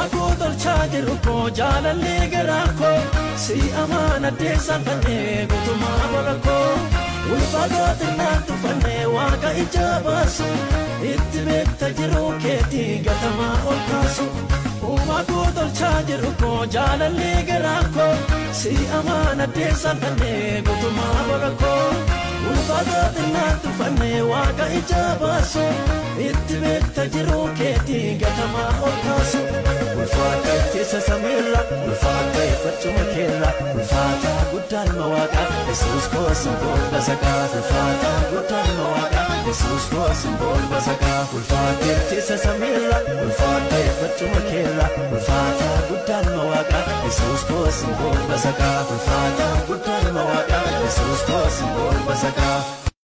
Umakutul chajiru ko jalalle garako si amana desa fane gutuma barako ulfagot na tufane waqa ijabasu itbek tajru keti gatama okasu Umakutul chajiru ko jalalle garako si amana desa fane gutuma barako ulfagot na tufane waqa ijabasu itbek tajru keti gatama okasu ulfata tisa samira ulfata fatuma kera ulfata gudan mawaka Jesus ko simbol basaka ulfata gudan mawaka Jesus ko simbol basaka ulfata tisa samira ulfata fatuma kera ulfata gudan mawaka Jesus ko simbol basaka ulfata gudan mawaka Jesus ko simbol basaka